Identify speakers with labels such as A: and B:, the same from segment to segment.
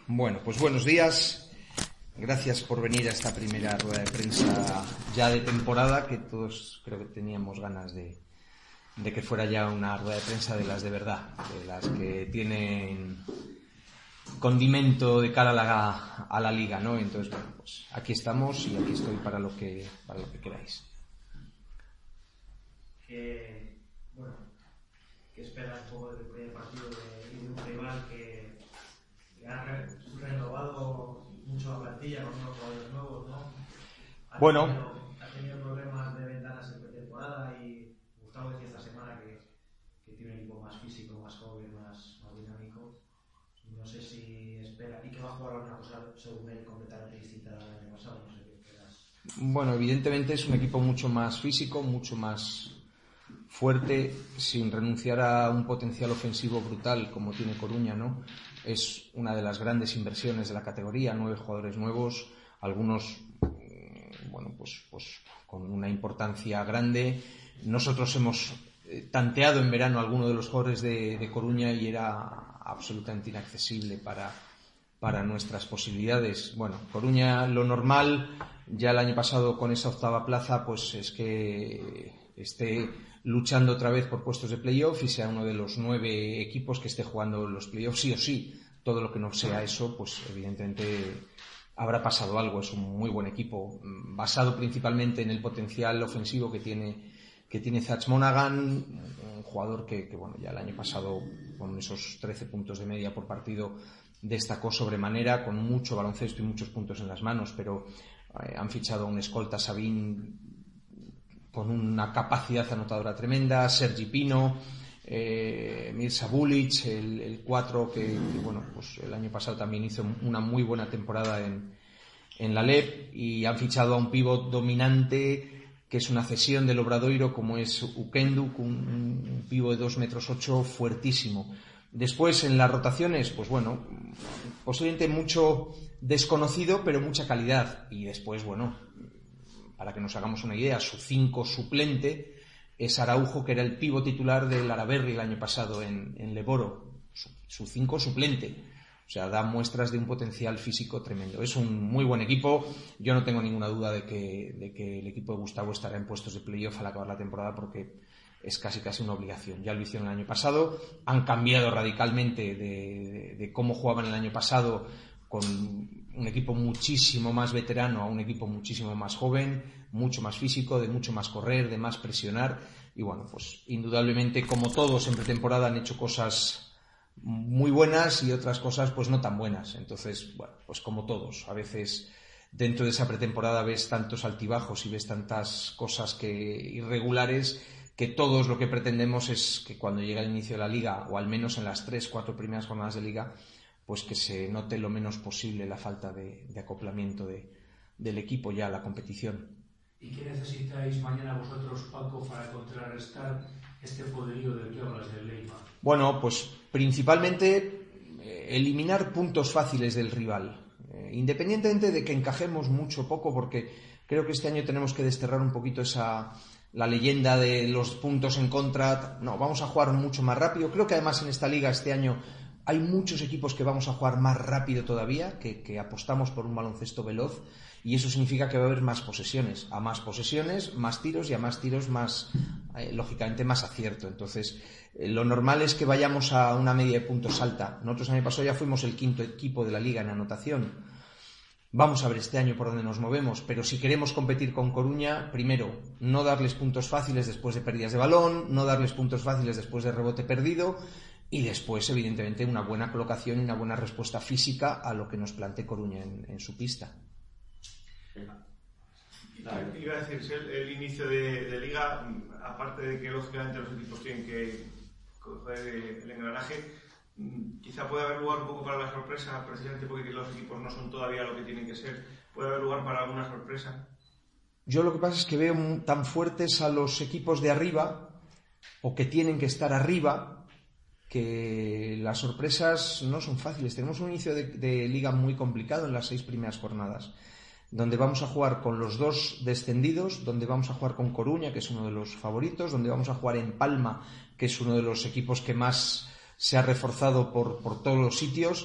A: Bueno, pues buenos días. Gracias por venir a esta primera rueda de prensa ya de temporada, que todos creo que teníamos ganas de que fuera ya una rueda de prensa de las de verdad, de las que tienen condimento de cara a la liga, ¿no? Entonces, bueno, pues aquí estamos y aquí estoy para lo que queráis.
B: Bueno, ¿qué esperas un poco del primer partido de un rival que ha renovado mucho la plantilla con unos jugadores nuevos, ¿no? Ha tenido problemas de ventanas en pretemporada y Gustavo decía esta semana que tiene un equipo más físico, más joven, más dinámico. No sé si espera y que va a jugar alguna cosa según él completamente distinta al año pasado. No sé qué esperas.
A: Bueno, evidentemente es un equipo mucho más físico, mucho más fuerte, sin renunciar a un potencial ofensivo brutal como tiene Coruña, ¿no? Es una de las grandes inversiones de la categoría, 9 jugadores nuevos, algunos pues con una importancia grande. Nosotros hemos tanteado en verano a alguno de los jugadores de Coruña y era absolutamente inaccesible para nuestras posibilidades. Bueno, Coruña, lo normal, ya el año pasado con esa octava plaza, pues es que esté luchando otra vez por puestos de playoff y sea uno de los 9 equipos que esté jugando los playoffs sí o sí. Todo lo que no sea eso, pues evidentemente habrá pasado algo. Es un muy buen equipo, basado principalmente en el potencial ofensivo que tiene Zach Monaghan, un jugador que bueno, ya el año pasado con esos 13 puntos de media por partido destacó sobremanera, con mucho baloncesto y muchos puntos en las manos, pero han fichado a un escolta, Sabin, con una capacidad anotadora tremenda, Sergi Pino, Mirza Bulic, el 4 que bueno, pues el año pasado también hizo una muy buena temporada en la LEP, y han fichado a un pívot dominante que es una cesión del Obradoiro como es Ukenduk, un pívot de 2,8 metros fuertísimo. Después en las rotaciones, pues bueno, posiblemente mucho desconocido pero mucha calidad, y después bueno, para que nos hagamos una idea, su 5 suplente es Araujo, que era el pívot titular del Araberri el año pasado en Leboro. Su 5 suplente. O sea, da muestras de un potencial físico tremendo. Es un muy buen equipo. Yo no tengo ninguna duda de que el equipo de Gustavo estará en puestos de playoff al acabar la temporada, porque es casi una obligación. Ya lo hicieron el año pasado. Han cambiado radicalmente de cómo jugaban el año pasado, con un equipo muchísimo más veterano a un equipo muchísimo más joven, mucho más físico, de mucho más correr, de más presionar. Y bueno, pues indudablemente, como todos en pretemporada, han hecho cosas muy buenas y otras cosas pues no tan buenas. Entonces, bueno, pues como todos, a veces dentro de esa pretemporada ves tantos altibajos y ves tantas cosas irregulares, que todos lo que pretendemos es que cuando llega el inicio de la liga, o al menos en las 3-4 primeras jornadas de liga, pues que se note lo menos posible la falta de acoplamiento del equipo ya a la competición.
C: ¿Y qué necesitáis mañana vosotros, Paco, para contrarrestar este poderío del que hablas del Leiva?
A: Bueno, pues principalmente eliminar puntos fáciles del rival, independientemente de que encajemos mucho o poco, porque creo que este año tenemos que desterrar un poquito la leyenda de los puntos en contra. No, vamos a jugar mucho más rápido. Creo que además en esta liga este año hay muchos equipos que vamos a jugar más rápido todavía, que apostamos por un baloncesto veloz, y eso significa que va a haber más posesiones. A más posesiones, más tiros, y a más tiros, más, lógicamente, más acierto. Entonces, lo normal es que vayamos a una media de puntos alta. Nosotros el año pasado ya fuimos el 5º equipo de la liga en anotación. Vamos a ver este año por dónde nos movemos, pero si queremos competir con Coruña, primero, no darles puntos fáciles después de pérdidas de balón, no darles puntos fáciles después de rebote perdido, y después, evidentemente, una buena colocación y una buena respuesta física a lo que nos plantee Coruña en su pista.
D: Iba a decir, el inicio de liga, aparte de que lógicamente los equipos tienen que coger el engranaje, quizá puede haber lugar un poco para la sorpresa, precisamente porque los equipos no son todavía lo que tienen que ser. ¿Puede haber lugar para alguna sorpresa?
A: Yo lo que pasa es que veo tan fuertes a los equipos de arriba, o que tienen que estar arriba, que las sorpresas no son fáciles. Tenemos un inicio de liga muy complicado en las 6 primeras jornadas, donde vamos a jugar con los 2 descendidos, donde vamos a jugar con Coruña, que es uno de los favoritos, donde vamos a jugar en Palma, que es uno de los equipos que más se ha reforzado por todos los sitios.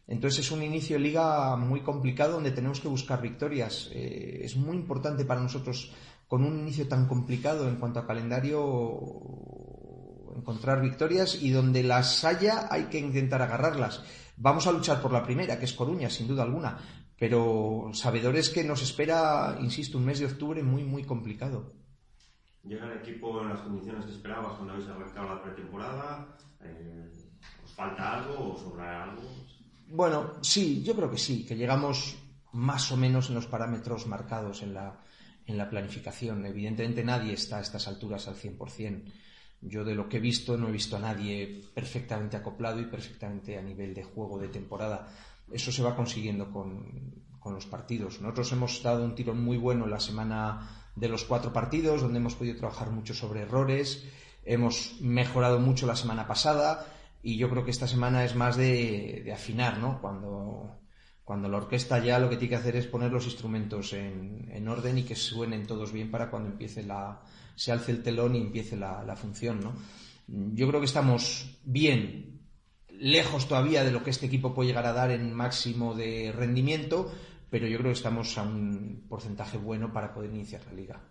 A: Entonces es un inicio de liga muy complicado donde tenemos que buscar victorias. Es muy importante para nosotros, con un inicio tan complicado en cuanto a calendario, encontrar victorias, y donde las haya hay que intentar agarrarlas. Vamos a luchar por la primera, que es Coruña, sin duda alguna, pero sabedores que nos espera, insisto, un mes de octubre muy, muy complicado.
E: ¿Llega el equipo en las condiciones que esperabas cuando habéis arrancado la pretemporada? ¿Os falta algo o sobra algo?
A: Bueno, sí, yo creo que sí, que llegamos más o menos en los parámetros marcados en la planificación. Evidentemente nadie está a estas alturas al 100%. Yo de lo que he visto no he visto a nadie perfectamente acoplado y perfectamente a nivel de juego de temporada. Eso se va consiguiendo con los partidos. Nosotros hemos dado un tirón muy bueno en la semana de los 4 partidos, donde hemos podido trabajar mucho sobre errores. Hemos mejorado mucho la semana pasada y yo creo que esta semana es más de afinar, ¿no? Cuando la orquesta ya lo que tiene que hacer es poner los instrumentos en orden y que suenen todos bien para cuando se alce el telón y empiece la función, ¿no? Yo creo que estamos bien, lejos todavía de lo que este equipo puede llegar a dar en máximo de rendimiento, pero yo creo que estamos a un porcentaje bueno para poder iniciar la liga.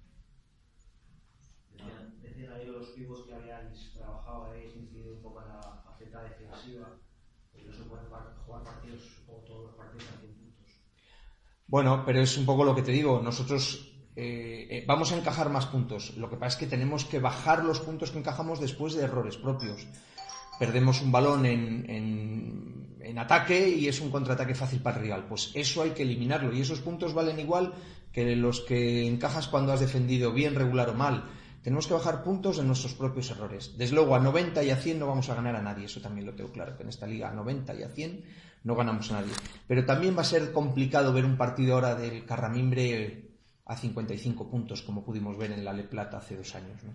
B: Decían ahí los pibos que habíais trabajado, habéis incidido un poco en la faceta defensiva, y no se pueden jugar partidos o todos los partidos a 100 puntos.
A: Bueno, pero es un poco lo que te digo, nosotros vamos a encajar más puntos. Lo que pasa es que tenemos que bajar los puntos que encajamos después de errores propios. Perdemos un balón en ataque y es un contraataque fácil para el rival. Pues eso hay que eliminarlo, y esos puntos valen igual que los que encajas cuando has defendido bien, regular o mal. Tenemos que bajar puntos en nuestros propios errores. Desde luego, a 90 y a 100 no vamos a ganar a nadie. Eso también lo tengo claro, que en esta liga a 90 y a 100 no ganamos a nadie. Pero también va a ser complicado ver un partido ahora del Carramimbre a 55 puntos, como pudimos ver en la Le Plata hace 2 años, ¿no?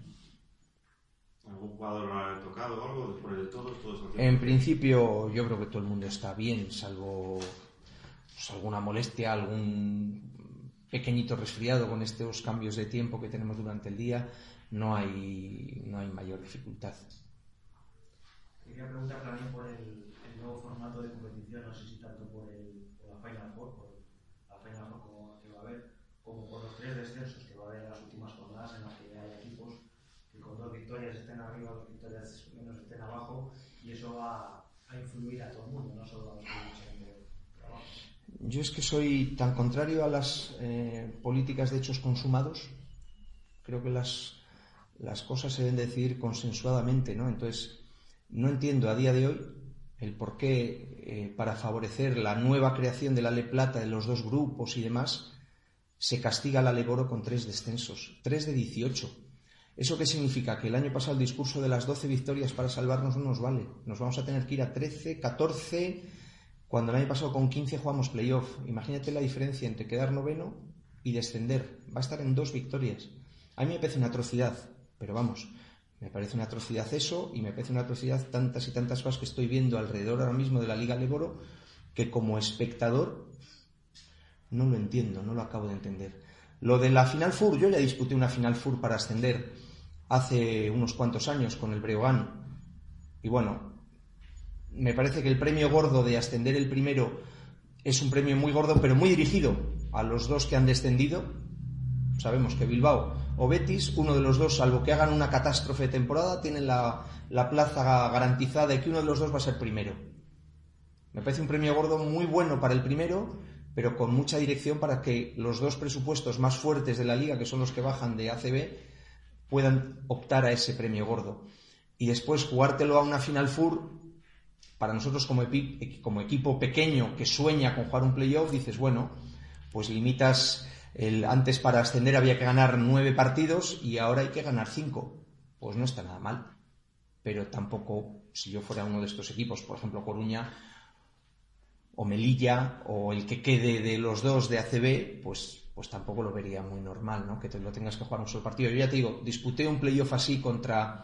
E: ¿Algún jugador lo ha tocado o algo después de todos?
A: En principio, yo creo que todo el mundo está bien, salvo pues, alguna molestia, algún pequeñito resfriado con estos cambios de tiempo que tenemos durante el día. No hay mayor dificultad.
B: Quería preguntar también por el nuevo formato de competición, no sé si tanto por la Final Four, que va a haber, como por los 3 descensos que va a haber en las últimas jornadas, en las que hay equipos que con 2 victorias estén arriba, 2 victorias menos estén abajo, y eso va a influir a todo el mundo, no solo a los que luchan por trabajo.
A: Yo es que soy tan contrario a las políticas de hechos consumados. Creo que las cosas se deben decidir consensuadamente, ¿no? Entonces, no entiendo a día de hoy el por qué, para favorecer la nueva creación de la Le Plata, de los 2 grupos y demás, se castiga a la Leboro con 3 descensos, 3 de 18. ¿Eso qué significa? Que el año pasado el discurso de las 12 victorias para salvarnos no nos vale. Nos vamos a tener que ir a 13, 14, cuando el año pasado con 15 jugamos playoff. Imagínate la diferencia entre quedar noveno y descender. Va a estar en 2 victorias. A mí me parece una atrocidad, pero vamos, me parece una atrocidad eso, y me parece una atrocidad tantas y tantas cosas que estoy viendo alrededor ahora mismo de la Liga Leboro, que como espectador no lo entiendo, no lo acabo de entender. Lo de la Final Four, yo ya disputé una Final Four para ascender hace unos cuantos años con el Breogán, y bueno, me parece que el premio gordo de ascender el primero es un premio muy gordo, pero muy dirigido a los 2 que han descendido. Sabemos que Bilbao o Betis, uno de los 2, salvo que hagan una catástrofe de temporada, tienen la plaza garantizada y que uno de los 2 va a ser primero. Me parece un premio gordo muy bueno para el primero, pero con mucha dirección para que los 2 presupuestos más fuertes de la liga, que son los que bajan de ACB, puedan optar a ese premio gordo. Y después jugártelo a una Final Four, para nosotros como equipo pequeño que sueña con jugar un playoff, dices, bueno, pues limitas... Antes para ascender había que ganar 9 partidos y ahora hay que ganar 5. Pues no está nada mal. Pero tampoco, si yo fuera uno de estos equipos, por ejemplo Coruña o Melilla o el que quede de los 2 de ACB, pues tampoco lo vería muy normal, ¿no? Que te lo tengas que jugar un solo partido. Yo ya te digo, disputé un playoff así contra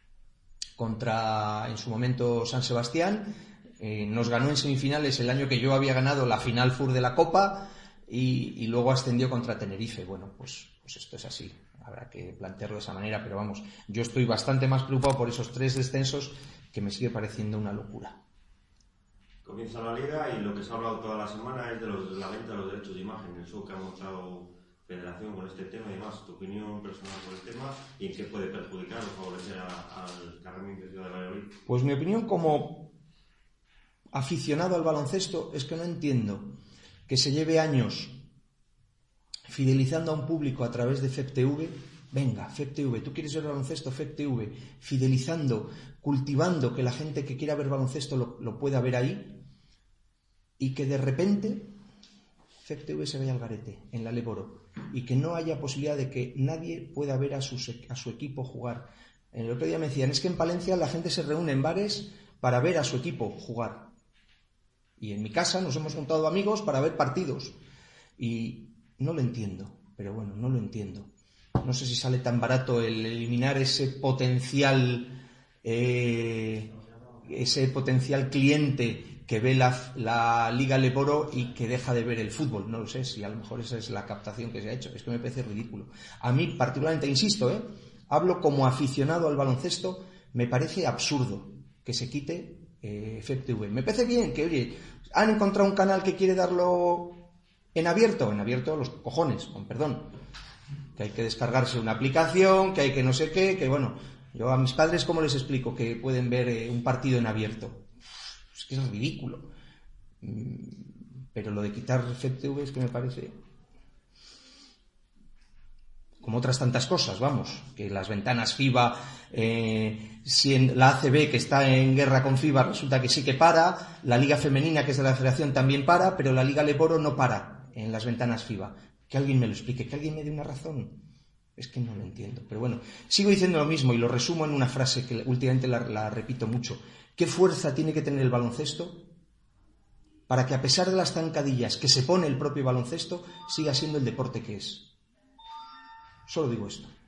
A: en su momento San Sebastián. Nos ganó en semifinales el año que yo había ganado la Final Four de la Copa. Y luego ascendió contra Tenerife. Bueno, pues esto es así, habrá que plantearlo de esa manera, pero vamos, yo estoy bastante más preocupado por esos 3 descensos, que me sigue pareciendo una locura.
E: Comienza la liga y lo que se ha hablado toda la semana es de la venta de los derechos de imagen, el show que ha mostrado Federación con este tema y demás. Tu opinión personal sobre el tema y en qué puede perjudicar o favorecer al Carmen de Ciudad de Valladolid.
A: Pues mi opinión como aficionado al baloncesto es que no entiendo que se lleve años fidelizando a un público a través de FEPTV. Venga, FEPTV, tú quieres ver baloncesto, FEPTV, fidelizando, cultivando que la gente que quiera ver baloncesto lo pueda ver ahí, y que de repente FEPTV se vaya al garete en la Leboro y que no haya posibilidad de que nadie pueda ver a su equipo jugar. El otro día me decían, es que en Palencia la gente se reúne en bares para ver a su equipo jugar, y en mi casa nos hemos juntado amigos para ver partidos, y no lo entiendo, pero bueno, no lo entiendo. No sé si sale tan barato el eliminar ese potencial cliente que ve la Liga Leboro y que deja de ver el fútbol. No lo sé, si a lo mejor esa es la captación que se ha hecho. Es que me parece ridículo. A mí particularmente, insisto, hablo como aficionado al baloncesto, me parece absurdo que se quite FEPTV. Me parece bien que, oye, han encontrado un canal que quiere darlo en abierto los cojones, con perdón, que hay que descargarse una aplicación, que hay que no sé qué, que bueno, yo a mis padres ¿cómo les explico que pueden ver un partido en abierto? Es que es ridículo. Pero lo de quitar FEPTV es que me parece, como otras tantas cosas, vamos, que las ventanas FIBA, si en la ACB, que está en guerra con FIBA, resulta que sí que para, la Liga Femenina, que es de la Federación, también para, pero la Liga Leboro no para en las ventanas FIBA. Que alguien me lo explique, que alguien me dé una razón. Es que no lo entiendo. Pero bueno, sigo diciendo lo mismo y lo resumo en una frase que últimamente la repito mucho. ¿Qué fuerza tiene que tener el baloncesto para que, a pesar de las zancadillas que se pone el propio baloncesto, siga siendo el deporte que es? Solo digo esto.